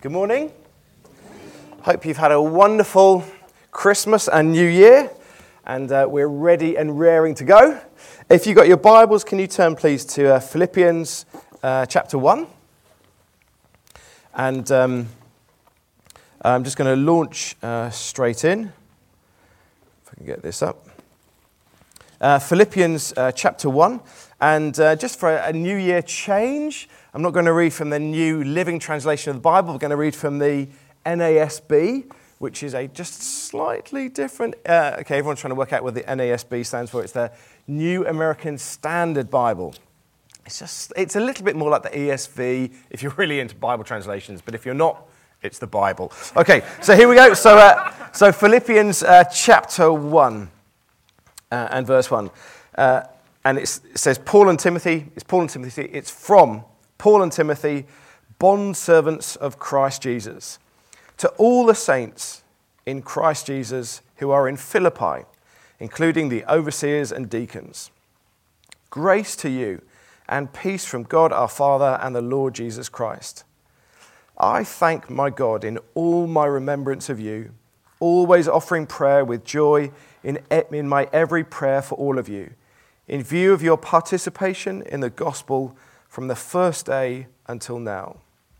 Good morning. Hope you've had a wonderful Christmas and New Year, and we're ready and raring to go. If you've got your Bibles, can you turn please to Philippians chapter 1? And I'm just going to launch straight in, if I can get this up. Philippians chapter 1, and just for a New Year change, I'm not going to read from the New Living Translation of the Bible. We're going to read from the NASB, which is a just slightly different... okay, everyone's trying to work out what the NASB stands for. It's the New American Standard Bible. It's a little bit more like the ESV if you're really into Bible translations, but if you're not, it's the Bible. Okay, so here we go. So Philippians chapter 1 and verse 1. And it says, Paul and Timothy. It's from Paul and Timothy, bondservants of Christ Jesus, to all the saints in Christ Jesus who are in Philippi, including the overseers and deacons. Grace to you and peace from God our Father and the Lord Jesus Christ. I thank my God in all my remembrance of you, always offering prayer with joy in my every prayer for all of you, in view of your participation in the gospel from the first day until now.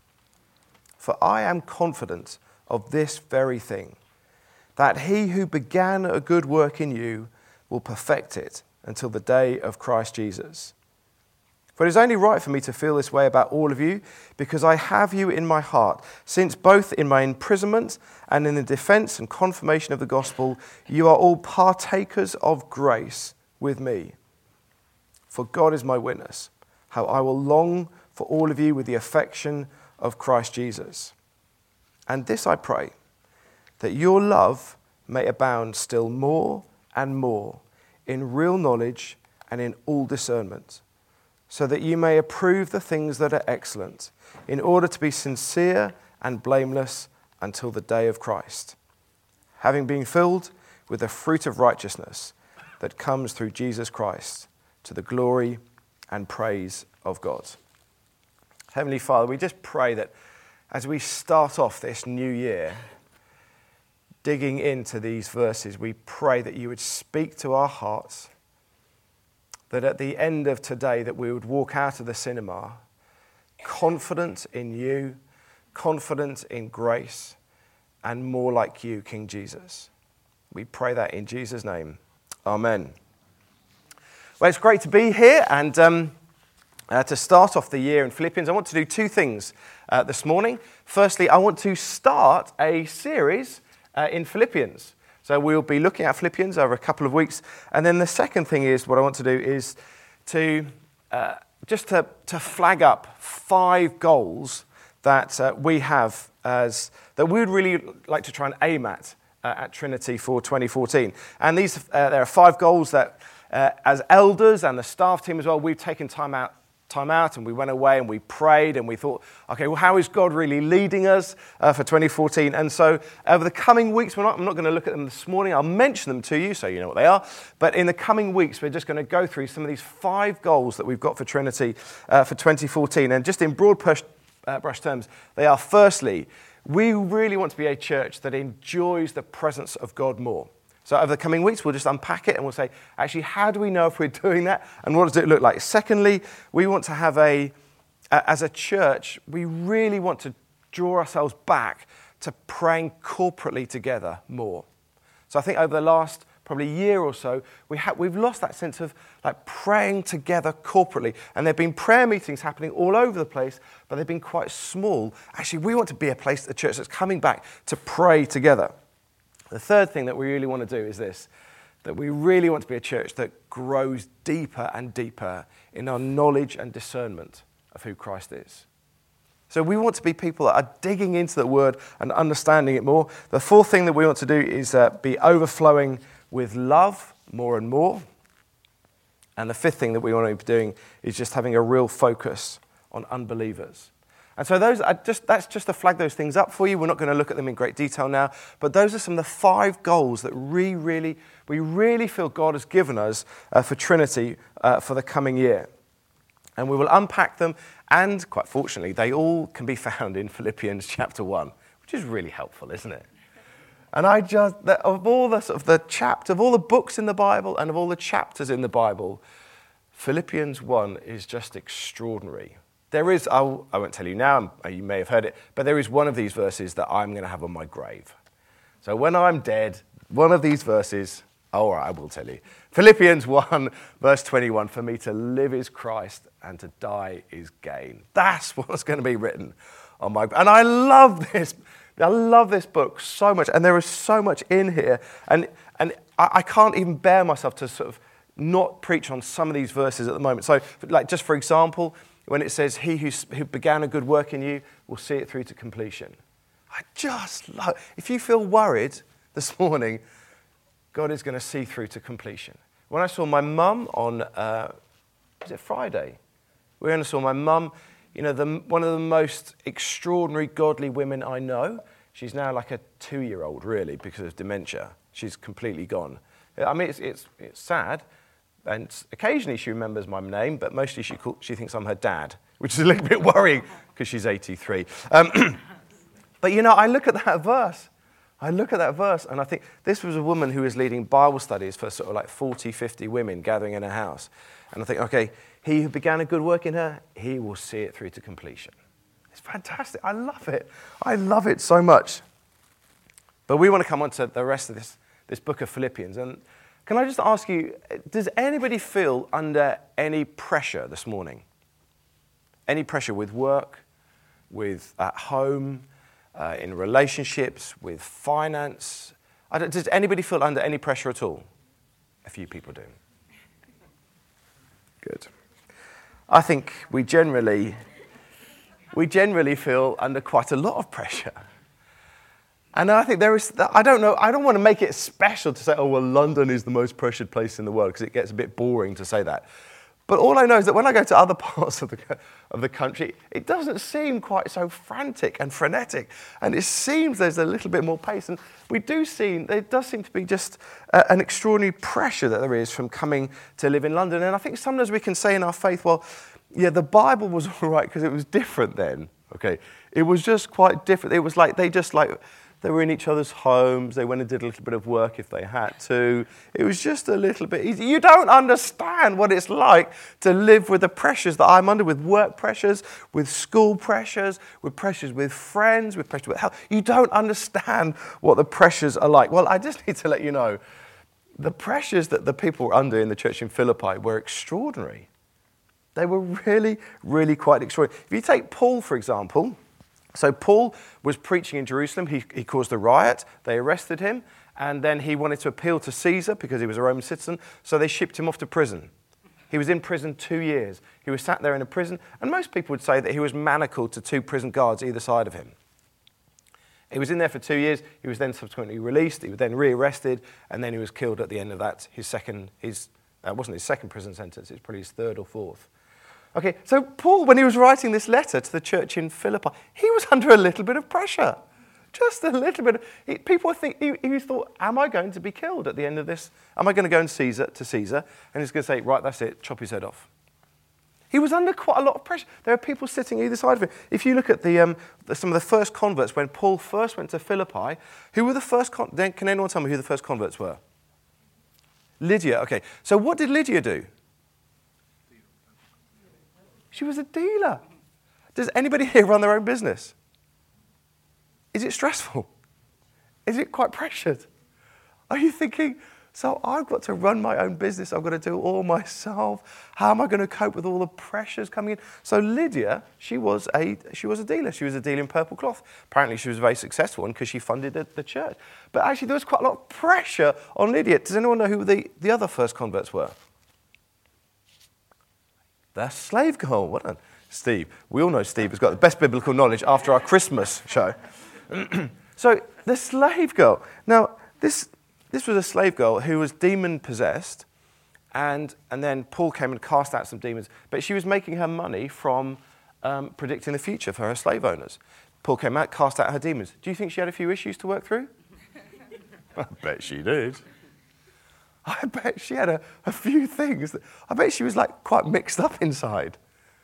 For I am confident of this very thing, that he who began a good work in you will perfect it until the day of Christ Jesus. For it is only right for me to feel this way about all of you, because I have you in my heart, since both in my imprisonment and in the defense and confirmation of the gospel, you are all partakers of grace with me. For God is my witness, how I will long for all of you with the affection of Christ Jesus. And this I pray, that your love may abound still more and more in real knowledge and in all discernment, so that you may approve the things that are excellent, in order to be sincere and blameless until the day of Christ, having been filled with the fruit of righteousness that comes through Jesus Christ, to the glory and praise of God. Heavenly Father, we just pray that as we start off this new year, digging into these verses, we pray that you would speak to our hearts, that at the end of today that we would walk out of the cinema confident in you, confident in grace, and more like you, King Jesus. We pray that in Jesus' name. Amen. Well, it's great to be here, and to start off the year in Philippians, I want to do two things this morning. Firstly, I want to start a series in Philippians. So we'll be looking at Philippians over a couple of weeks. And then the second thing is, what I want to do is to flag up 5 goals that we have that we would really like to try and aim at Trinity for 2014. And these there are 5 goals that as elders and the staff team as well, we've taken time out and we went away and we prayed and we thought, okay, well, how is God really leading us for 2014? And so over the coming weeks, I'm not going to look at them this morning. I'll mention them to you so you know what they are. But in the coming weeks, we're just going to go through some of these 5 goals that we've got for Trinity for 2014. And just in broad brush terms, they are, firstly, we really want to be a church that enjoys the presence of God more. So over the coming weeks, we'll just unpack it and we'll say, actually, how do we know if we're doing that? And what does it look like? Secondly, we want to have as a church, we really want to draw ourselves back to praying corporately together more. So I think over the last probably year or so, we've lost that sense of like praying together corporately. And there have been prayer meetings happening all over the place, but they've been quite small. Actually, we want to be a church that's coming back to pray together. The third thing that we really want to do is this, that we really want to be a church that grows deeper and deeper in our knowledge and discernment of who Christ is. So we want to be people that are digging into the Word and understanding it more. The fourth thing that we want to do is be overflowing with love more and more. And the fifth thing that we want to be doing is just having a real focus on unbelievers. And so that's just to flag those things up for you. We're not going to look at them in great detail now, but those are some of the 5 goals that we really feel God has given us for Trinity for the coming year. And we will unpack them, and quite fortunately, they all can be found in Philippians chapter 1, which is really helpful, isn't it? And of all the books in the Bible and of all the chapters in the Bible, Philippians 1 is just extraordinary. There is, I won't tell you now, you may have heard it, but there is one of these verses that I'm going to have on my grave. So when I'm dead, one of these verses, all right, I will tell you. Philippians 1, verse 21, for me to live is Christ and to die is gain. That's what's going to be written on my... And I love this book so much, and there is so much in here. And I can't even bear myself to sort of not preach on some of these verses at the moment. So, like, just for example, when it says, he who began a good work in you will see it through to completion. I just love... If you feel worried this morning, God is going to see through to completion. When I saw my mum on, was it Friday? I saw my mum, one of the most extraordinary godly women I know. She's now like a 2-year-old, really, because of dementia. She's completely gone. I mean, it's sad. And occasionally she remembers my name, but mostly she thinks I'm her dad, which is a little bit worrying because she's 83. But, I look at that verse. And I think this was a woman who was leading Bible studies for sort of like 40, 50 women gathering in her house. And I think, okay, he who began a good work in her, he will see it through to completion. It's fantastic. I love it. I love it so much. But we want to come on to the rest of this book of Philippians. And can I just ask you, does anybody feel under any pressure this morning? Any pressure with work, with at home, in relationships, with finance? Does anybody feel under any pressure at all? A few people do. Good. I think we generally feel under quite a lot of pressure. And I think I don't want to make it special to say, oh, well, London is the most pressured place in the world, because it gets a bit boring to say that. But all I know is that when I go to other parts of the country, it doesn't seem quite so frantic and frenetic. And it seems there's a little bit more pace. And there does seem to be just an extraordinary pressure that there is from coming to live in London. And I think sometimes we can say in our faith, well, yeah, the Bible was all right because it was different then. Okay, it was just quite different. It was like they were in each other's homes. They went and did a little bit of work if they had to. It was just a little bit easy. You don't understand what it's like to live with the pressures that I'm under, with work pressures, with school pressures, with pressures with friends, with pressures with health. You don't understand what the pressures are like. Well, I just need to let you know, the pressures that the people were under in the church in Philippi were extraordinary. They were really, really quite extraordinary. If you take Paul, for example... So Paul was preaching in Jerusalem. He caused a riot. They arrested him. And then he wanted to appeal to Caesar because he was a Roman citizen. So they shipped him off to prison. He was in prison 2 years. He was sat there in a prison. And most people would say that he was manacled to 2 prison guards either side of him. He was in there for 2 years. He was then subsequently released. He was then rearrested. And then he was killed at the end of that. It wasn't his second prison sentence. It was probably his 3rd or 4th. Okay, so Paul, when he was writing this letter to the church in Philippi, he was under a little bit of pressure. Just a little bit. People think, he thought, am I going to be killed at the end of this? Am I going to go to Caesar, and he's going to say, right, that's it, chop his head off. He was under quite a lot of pressure. There are people sitting either side of him. If you look at some of the first converts, when Paul first went to Philippi, who were the first converts? Can anyone tell me who the first converts were? Lydia, okay. So what did Lydia do? She was a dealer. Does anybody here run their own business? Is it stressful? Is it quite pressured? Are you thinking, so I've got to run my own business, I've got to do it all myself. How am I going to cope with all the pressures coming in? So Lydia, she was a dealer. She was a dealer in purple cloth. Apparently she was a very successful one because she funded the church. But actually there was quite a lot of pressure on Lydia. Does anyone know who the other first converts were? The slave girl. What a Steve. We all know Steve has got the best biblical knowledge after our Christmas show. So the slave girl. Now, this was a slave girl who was demon-possessed, and then Paul came and cast out some demons. But she was making her money from predicting the future for her slave owners. Paul came out, cast out her demons. Do you think she had a few issues to work through? I bet she did. I bet she had a few things. I bet she was like quite mixed up inside.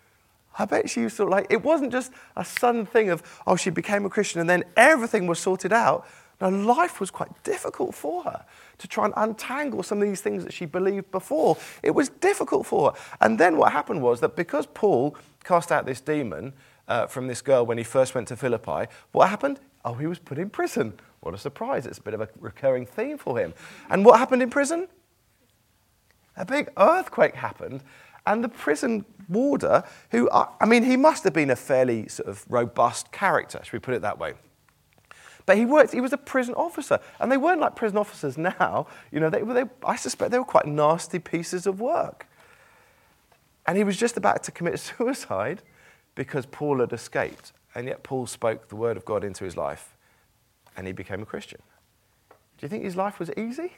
I bet she was sort of like, it wasn't just a sudden thing of, oh, she became a Christian and then everything was sorted out. No, life was quite difficult for her to try and untangle some of these things that she believed before. It was difficult for her. And then what happened was that because Paul cast out this demon from this girl when he first went to Philippi, what happened? Oh, he was put in prison. What a surprise. It's a bit of a recurring theme for him. And what happened in prison? A big earthquake happened. And the prison warder, who, he must have been a fairly sort of robust character, should we put it that way? But he was a prison officer. And they weren't like prison officers now. I suspect they were quite nasty pieces of work. And he was just about to commit suicide because Paul had escaped. And yet Paul spoke the word of God into his life. And he became a Christian. Do you think his life was easy?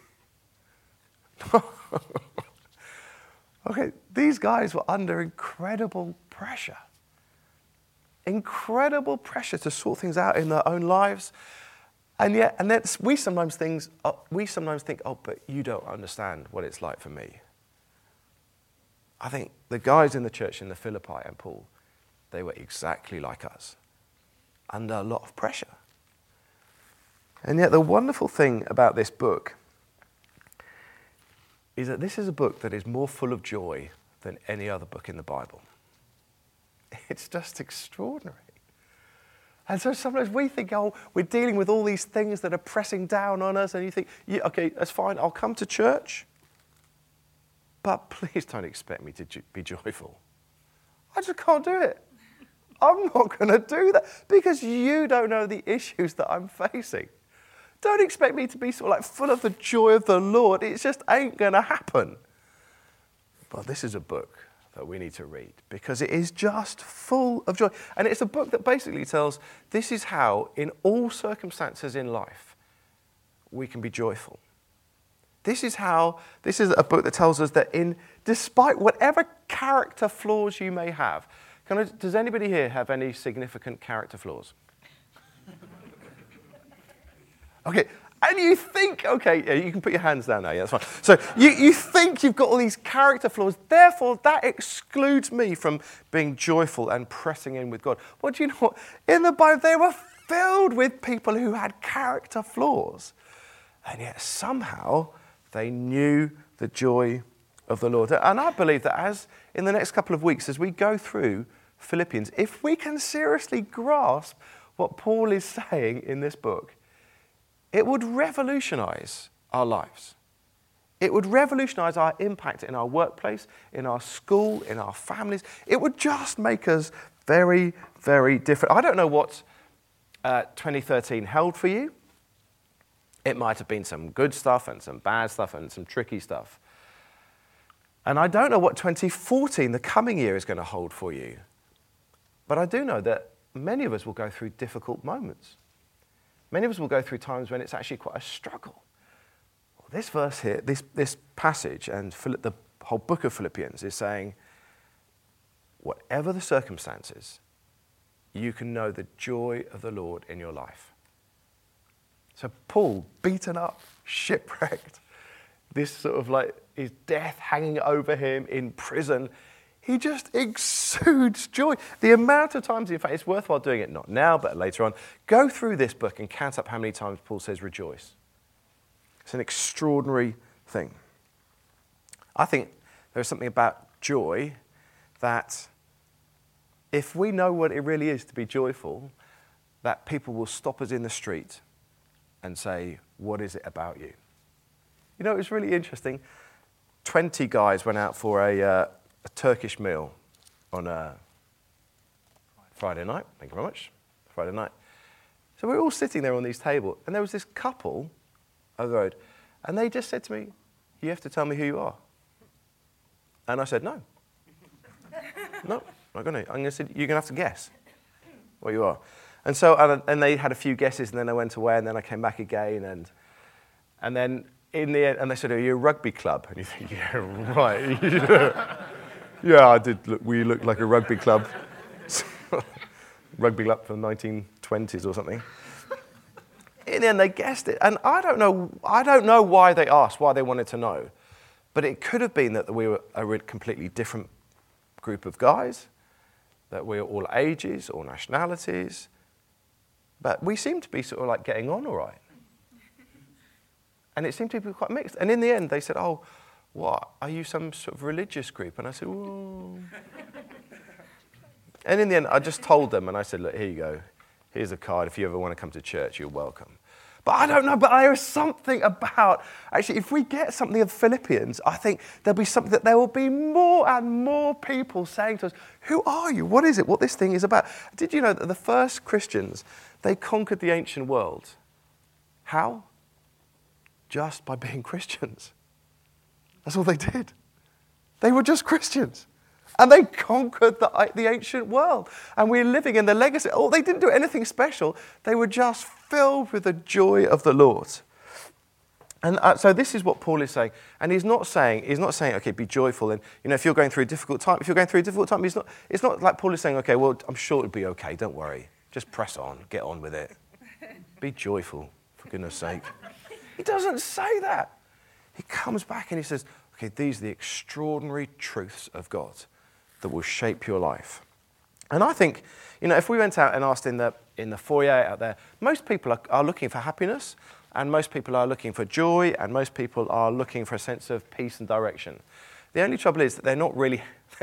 Okay, these guys were under incredible pressure. Incredible pressure to sort things out in their own lives. And yet, we sometimes think, oh, but you don't understand what it's like for me. I think the guys in the church in the Philippi and Paul, they were exactly like us, under a lot of pressure. And yet the wonderful thing about this book is that this is a book that is more full of joy than any other book in the Bible. It's just extraordinary. And so sometimes we think, oh, we're dealing with all these things that are pressing down on us, and you think, yeah, okay, that's fine, I'll come to church, but please don't expect me to be joyful. I just can't do it. I'm not going to do that because you don't know the issues that I'm facing. Don't expect me to be sort of like full of the joy of the Lord. It just ain't going to happen. But this is a book that we need to read because it is just full of joy. And it's a book that basically tells this is how, in all circumstances in life, we can be joyful. This is a book that tells us that despite whatever character flaws you may have, does anybody here have any significant character flaws? Okay, and you think, okay, yeah, you can put your hands down now, yeah, that's fine. So you think you've got all these character flaws, therefore that excludes me from being joyful and pressing in with God. Well, do you know what? In the Bible, they were filled with people who had character flaws, and yet somehow they knew the joy of the Lord. And I believe that as in the next couple of weeks, as we go through Philippians, if we can seriously grasp what Paul is saying in this book, it would revolutionize our lives. It would revolutionize our impact in our workplace, in our school, in our families. It would just make us very, very different. I don't know what 2013 held for you. It might have been some good stuff and some bad stuff and some tricky stuff. And I don't know what 2014, the coming year, is going to hold for you. But I do know that many of us will go through difficult moments. Many of us will go through times when it's actually quite a struggle. Well, this verse here, this passage, and the whole book of Philippians is saying, whatever the circumstances, you can know the joy of the Lord in your life. So Paul, beaten up, shipwrecked, this sort of like his death hanging over him in prison, he just exudes joy. The amount of times, in fact, it's worthwhile doing it, not now, but later on. Go through this book and count up how many times Paul says rejoice. It's an extraordinary thing. I think there's something about joy that if we know what it really is to be joyful, that people will stop us in the street and say, what is it about you? You know, it was really interesting. 20 guys went out for a Turkish meal on a Friday night. Thank you very much. Friday night. So we were all sitting there on these tables, and there was this couple over the road, and they just said to me, you have to tell me who you are. And I said, no. No, I'm not going to. I'm going to say, you're going to have to guess what you are. And so, and they had a few guesses, and then I went away, and then I came back again, and then in the end, and they said, are you a rugby club? And you think, yeah, right. Yeah, I did. We looked like a rugby club. Rugby club from the 1920s or something. In the end, they guessed it. And I don't know why they asked, why they wanted to know. But it could have been that we were a completely different group of guys. that we're all ages, all nationalities, but we seem to be sort of like getting on all right. And it seemed to be quite mixed. And in the end, they said, oh, what, are you some sort of religious group? And I said, whoa. And in the end, I just told them, and I said, look, here you go. Here's a card. If you ever want to come to church, you're welcome. But I don't know, but there is something about, actually, if we get something of Philippians, I think there'll be something that there will be more and more people saying to us, who are you? What is it? What this thing is about? Did you know that the first Christians, they conquered the ancient world? How? Just by being Christians. That's all they did. They were just Christians. And they conquered the ancient world. And we're living in the legacy. Oh, they didn't do anything special. They were just filled with the joy of the Lord. And so this is what Paul is saying. And he's not saying, okay, be joyful. And, if you're going through a difficult time, it's not like Paul is saying, okay, well, I'm sure it'll be okay. Don't worry. Just press on. Get on with it. Be joyful, for goodness sake. He doesn't say that. He comes back and he says, okay, these are the extraordinary truths of God that will shape your life. And I think, if we went out and asked in the foyer out there, most people are looking for happiness, and most people are looking for joy, and most people are looking for a sense of peace and direction. The only trouble is that they're not really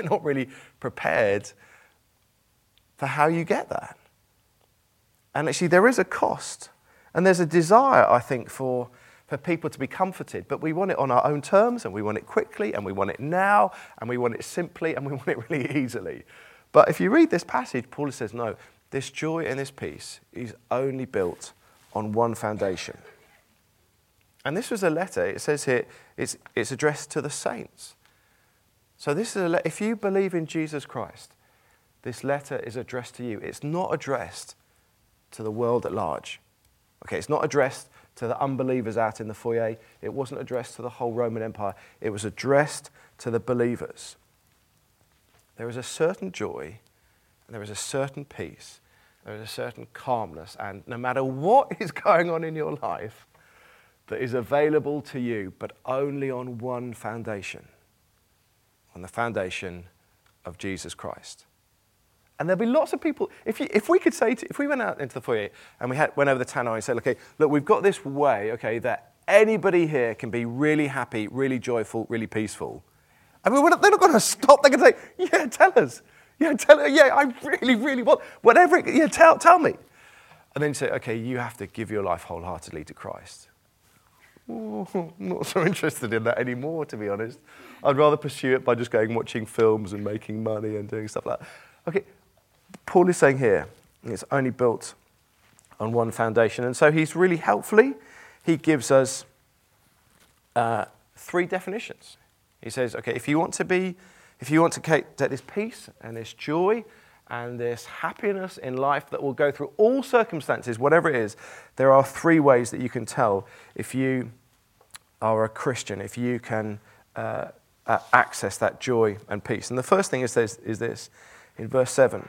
prepared for how you get that. And actually, there is a cost, and there's a desire, I think, for people to be comforted, but we want it on our own terms, and we want it quickly, and we want it now, and we want it simply, and we want it really easily. But if you read this passage, Paul says, no, this joy and this peace is only built on one foundation. And this was a letter, it says here, it's addressed to the saints. So this is if you believe in Jesus Christ, this letter is addressed to you. It's not addressed to the world at large. Okay, it's not addressed to the unbelievers out in the foyer. It wasn't addressed to the whole Roman Empire. It was addressed to the believers. There is a certain joy, and there is a certain peace, there is a certain calmness, and no matter what is going on in your life, that is available to you, but only on one foundation, on the foundation of Jesus Christ. And there'll be lots of people, if we went out into the foyer and went over the tannoy and said, okay, look, we've got this way, okay, that anybody here can be really happy, really joyful, really peaceful. I mean, they're not going to stop. They're going to say, yeah, tell us. Yeah, I really, really want, whatever, tell me. And then you say, okay, you have to give your life wholeheartedly to Christ. Oh, I'm not so interested in that anymore, to be honest. I'd rather pursue it by just going watching films and making money and doing stuff like that. Okay, Paul is saying here, it's only built on one foundation. And so he's really helpfully, he gives us 3 definitions. He says, okay, if you want to take this peace and this joy and this happiness in life that will go through all circumstances, whatever it is, there are 3 ways that you can tell if you are a Christian, if you can access that joy and peace. And the first thing is this in verse 7.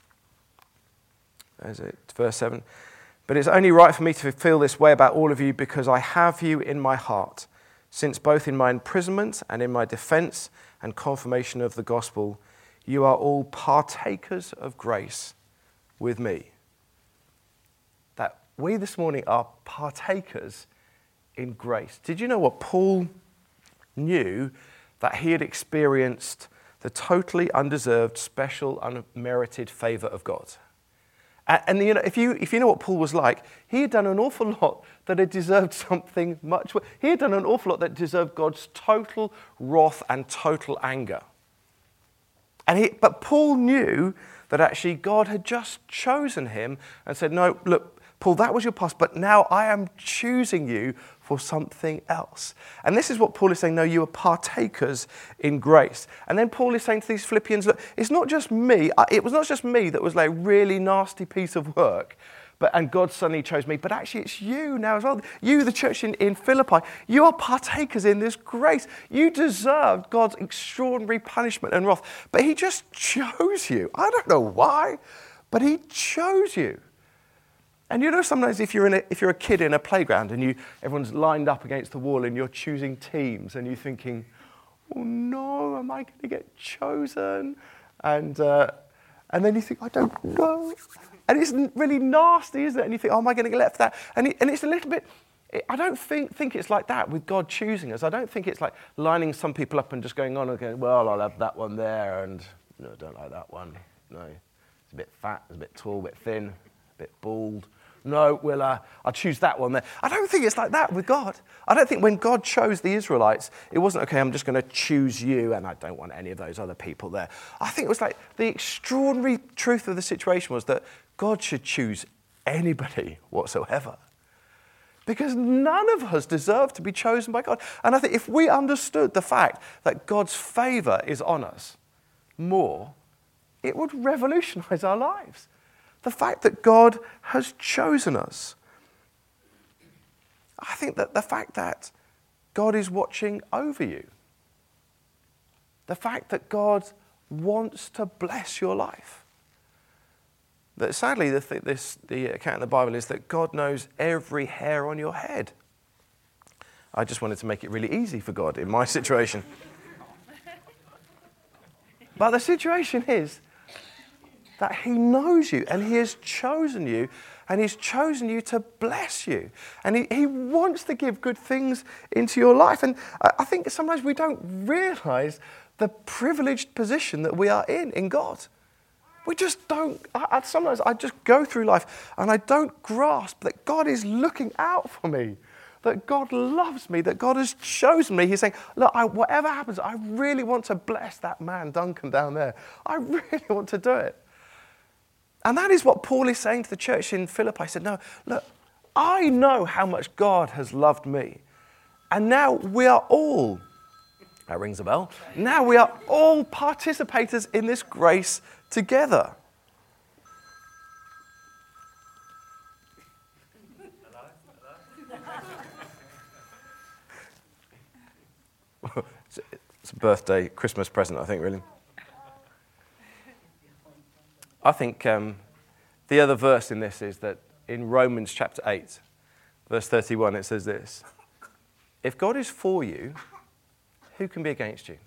Verse 7. But it's only right for me to feel this way about all of you because I have you in my heart, since both in my imprisonment and in my defense and confirmation of the gospel, you are all partakers of grace with me. That we this morning are partakers in grace. Did you know what? Paul knew that he had experienced the totally undeserved, special, unmerited favor of God. And if you know what Paul was like, he had done an awful lot that had deserved something much worse. He had done an awful lot that deserved God's total wrath and total anger. But Paul knew that actually God had just chosen him and said, no, look, Paul, that was your past, but now I am choosing you for something else. And this is what Paul is saying, no, you are partakers in grace. And then Paul is saying to these Philippians, look, it's not just me. It was not just me that was like a really nasty piece of work, and God suddenly chose me, but actually it's you now as well. You, the church in Philippi, you are partakers in this grace. You deserved God's extraordinary punishment and wrath, but he just chose you. I don't know why, but he chose you. And sometimes if you're a kid in a playground and everyone's lined up against the wall and you're choosing teams and you're thinking, oh no, am I going to get chosen? And And then you think, I don't know. And it's really nasty, isn't it? And you think, oh, am I going to get left for that? And it's a little bit, I don't think it's like that with God choosing us. I don't think it's like lining some people up and just going on and going, well, I'll have that one there, and no, I don't like that one. No, it's a bit fat, it's a bit tall, a bit thin, a bit bald. No, I'll choose that one there. I don't think it's like that with God. I don't think when God chose the Israelites, it wasn't, okay, I'm just going to choose you and I don't want any of those other people there. I think it was like the extraordinary truth of the situation was that God should choose anybody whatsoever. Because none of us deserve to be chosen by God. And I think if we understood the fact that God's favor is on us more, it would revolutionize our lives. The fact that God has chosen us. I think that the fact that God is watching over you. The fact that God wants to bless your life. That sadly, the account in the Bible is that God knows every hair on your head. I just wanted to make it really easy for God in my situation. But the situation is that he knows you and he has chosen you and he's chosen you to bless you. And he wants to give good things into your life. And I think sometimes we don't realize the privileged position that we are in God. We just don't. Sometimes I just go through life and I don't grasp that God is looking out for me, that God loves me, that God has chosen me. He's saying, look, whatever happens, I really want to bless that man, Duncan, down there. I really want to do it. And that is what Paul is saying to the church in Philippi. He said, no, look, I know how much God has loved me. And now we are all, that rings a bell, now we are all participators in this grace together. It's a birthday, Christmas present, I think, really. I think the other verse in this is that in Romans chapter 8, verse 31, it says this: if God is for you, who can be against you?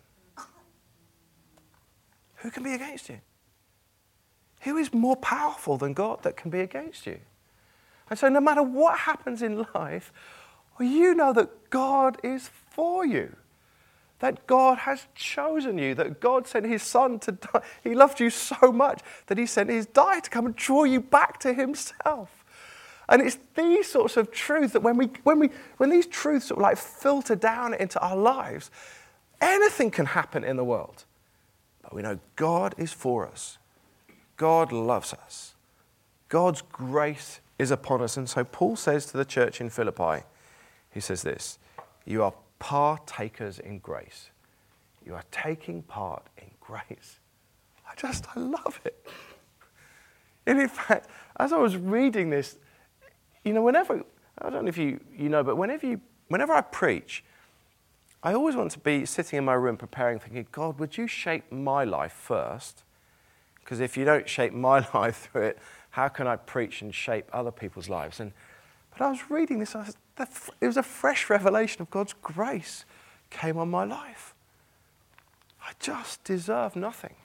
Who can be against you? Who is more powerful than God that can be against you? And so no matter what happens in life, you know that God is for you. That God has chosen you, that God sent his son to die. He loved you so much that he sent his die to come and draw you back to himself. And it's these sorts of truths that when these truths sort of like filter down into our lives, anything can happen in the world. But we know God is for us. God loves us. God's grace is upon us. And so Paul says to the church in Philippi, he says this: you are partakers in grace. You are taking part in grace. I love it. And in fact, as I was reading this, I don't know if you know, but whenever I preach, I always want to be sitting in my room preparing, thinking, God, would you shape my life first? Because if you don't shape my life through it, how can I preach and shape other people's lives? But I was reading this, it was a fresh revelation of God's grace came on my life. I just deserve nothing.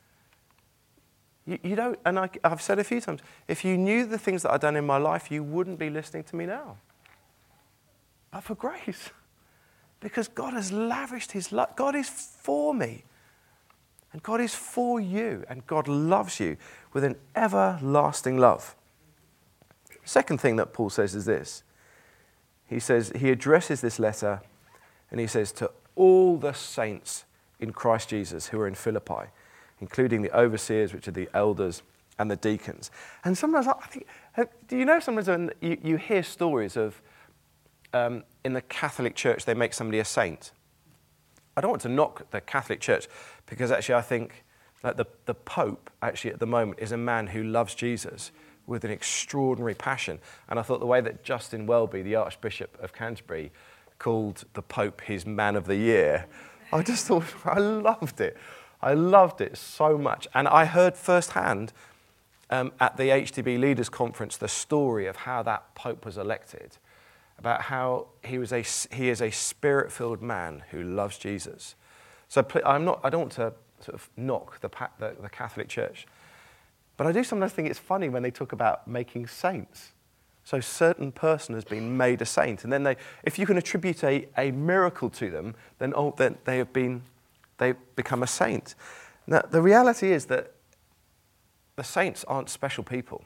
You don't, and I've said a few times, if you knew the things that I've done in my life, you wouldn't be listening to me now. But for grace. Because God has lavished his love. God is for me. And God is for you. And God loves you with an everlasting love. The second thing that Paul says is this. He says, he addresses this letter and he says to all the saints in Christ Jesus who are in Philippi, including the overseers, which are the elders, and the deacons. And sometimes I think, do you know sometimes when you hear stories of, in the Catholic Church, they make somebody a saint? I don't want to knock the Catholic Church, because actually I think that the Pope actually at the moment is a man who loves Jesus with an extraordinary passion. And I thought the way that Justin Welby, the Archbishop of Canterbury, called the Pope his Man of the Year, I just thought, I loved it. I loved it so much. And I heard firsthand at the HTB Leaders Conference the story of how that Pope was elected, about how he is a spirit-filled man who loves Jesus. So I don't want to sort of knock the Catholic Church, But I do sometimes think it's funny when they talk about making saints. So a certain person has been made a saint. And then if you can attribute a miracle to them, then they've become a saint. Now, the reality is that the saints aren't special people.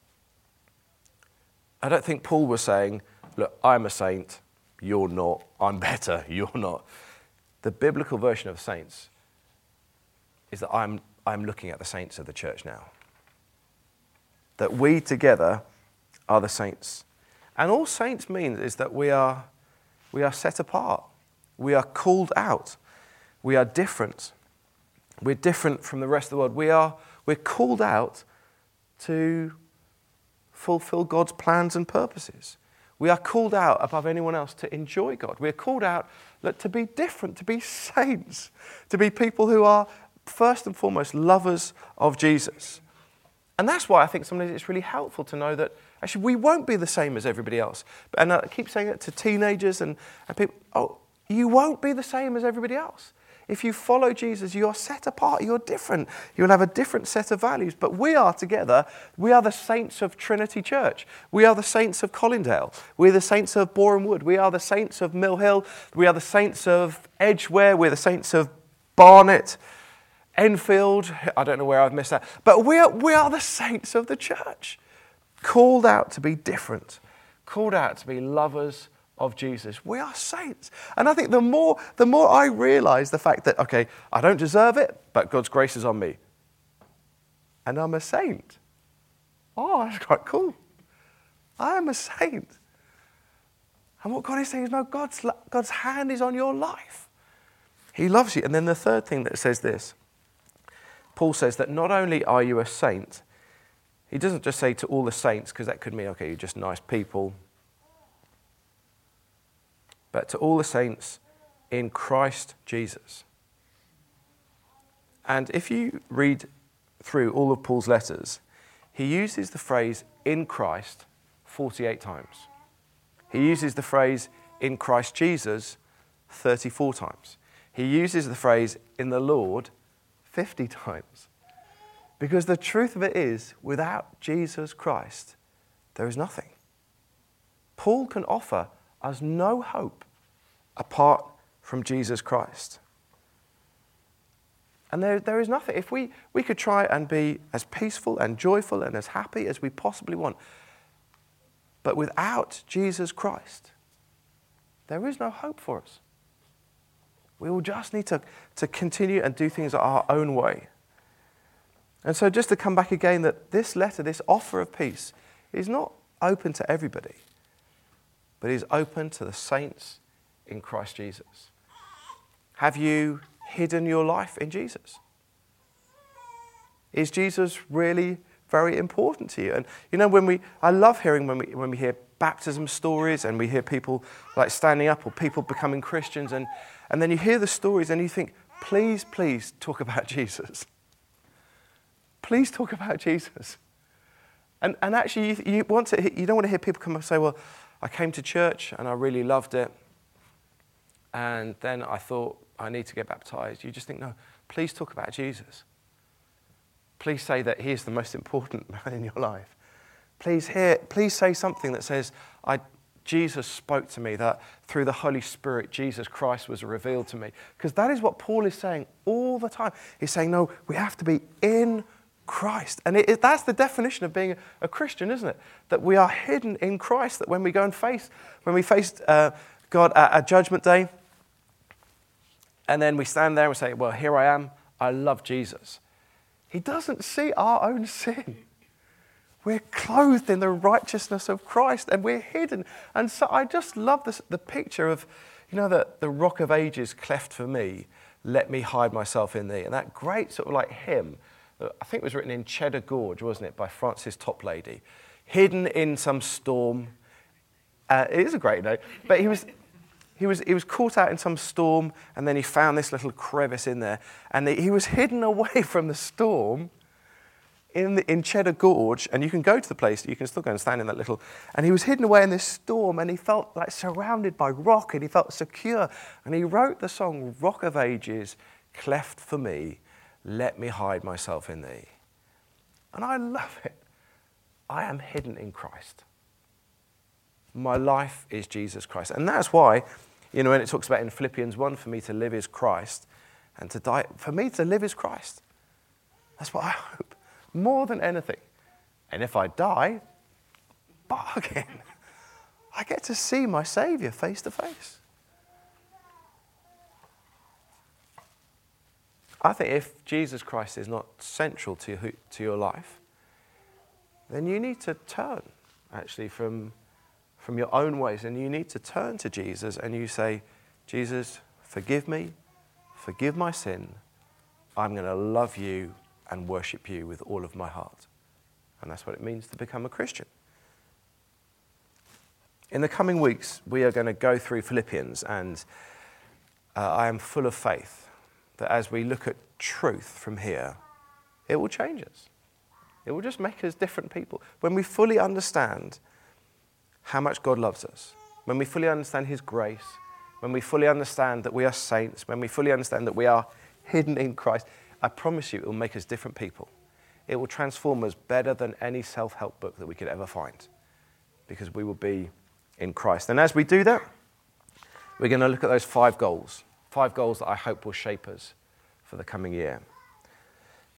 I don't think Paul was saying, look, I'm a saint, you're not. I'm better, you're not. The biblical version of saints is that I'm looking at the saints of the church now. That we together are the saints. And all saints means is that we are set apart. We are called out. We are different. We're different from the rest of the world. We're called out to fulfill God's plans and purposes. We are called out above anyone else to enjoy God. We're called out to be different, to be saints, to be people who are first and foremost lovers of Jesus. And that's why I think sometimes it's really helpful to know that actually we won't be the same as everybody else. And I keep saying it to teenagers and people, you won't be the same as everybody else. If you follow Jesus, you are set apart, you're different. You'll have a different set of values. But we are together, we are the saints of Trinity Church. We are the saints of Colindale. We're the saints of Boreham Wood. We are the saints of Mill Hill. We are the saints of Edgware. We're the saints of Barnet, Enfield. I don't know where I've missed that. But we are the saints of the church. Called out to be different. Called out to be lovers of Jesus. We are saints. And I think the more I realize the fact that, okay, I don't deserve it, but God's grace is on me. And I'm a saint. Oh, that's quite cool. I am a saint. And what God is saying is, no, God's hand is on your life. He loves you. And then the third thing that says this, Paul says that not only are you a saint, he doesn't just say to all the saints, because that could mean, okay, you're just nice people, but to all the saints in Christ Jesus. And if you read through all of Paul's letters, he uses the phrase in Christ 48 times. He uses the phrase in Christ Jesus 34 times. He uses the phrase in the Lord 50 times. Because the truth of it is, without Jesus Christ, there is nothing. Paul can offer us no hope apart from Jesus Christ. And there is nothing. If we could try and be as peaceful and joyful and as happy as we possibly want, but without Jesus Christ, there is no hope for us. We will just need to continue and do things our own way. And so just to come back again, that this letter, this offer of peace, is not open to everybody, but is open to the saints in Christ Jesus. Have you hidden your life in Jesus? Is Jesus really very important to you? And you know, I love hearing when we hear baptism stories and we hear people like standing up or people becoming Christians, and then you hear the stories and you think, please talk about Jesus. Please talk about Jesus. And actually you don't want to hear people come up and say, well, I came to church and I really loved it, and then I thought I need to get baptized. You just think, no, please talk about Jesus. Please say that he is the most important man in your life. Please say something that says, Jesus spoke to me, that through the Holy Spirit, Jesus Christ was revealed to me. Because that is what Paul is saying all the time. He's saying, no, we have to be in Christ. And that's the definition of being a Christian, isn't it? That we are hidden in Christ, that when we face God at Judgment Day, and then we stand there and we say, well, here I am, I love Jesus. He doesn't see our own sin. We're clothed in the righteousness of Christ and we're hidden. And so I just love the picture of, the rock of ages cleft for me, let me hide myself in thee. And that great sort of like hymn, I think it was written in Cheddar Gorge, wasn't it, by Francis Toplady. Hidden in some storm. It is a great note, but he was caught out in some storm, and then he found this little crevice in there, and he was hidden away from the storm in Cheddar Gorge, and you can go to the place, you can still go and stand in that little, and he was hidden away in this storm, and he felt like surrounded by rock, and he felt secure, and he wrote the song, Rock of Ages, cleft for me, let me hide myself in thee. And I love it. I am hidden in Christ. My life is Jesus Christ. And that's why, when it talks about in Philippians 1, for me to live is Christ, and to die, for me to live is Christ. That's what I hope, more than anything. And if I die, bargain. I get to see my Saviour face to face. I think if Jesus Christ is not central to your life, then you need to turn, actually, from your own ways. And you need to turn to Jesus and you say, Jesus, forgive me, forgive my sin. I'm going to love you and worship you with all of my heart. And that's what it means to become a Christian. In the coming weeks, we are going to go through Philippians, and I am full of faith that as we look at truth from here, it will change us. It will just make us different people. When we fully understand how much God loves us, when we fully understand his grace, when we fully understand that we are saints, when we fully understand that we are hidden in Christ, I promise you it will make us different people. It will transform us better than any self-help book that we could ever find, because we will be in Christ. And as we do that, we're going to look at those 5 goals that I hope will shape us for the coming year.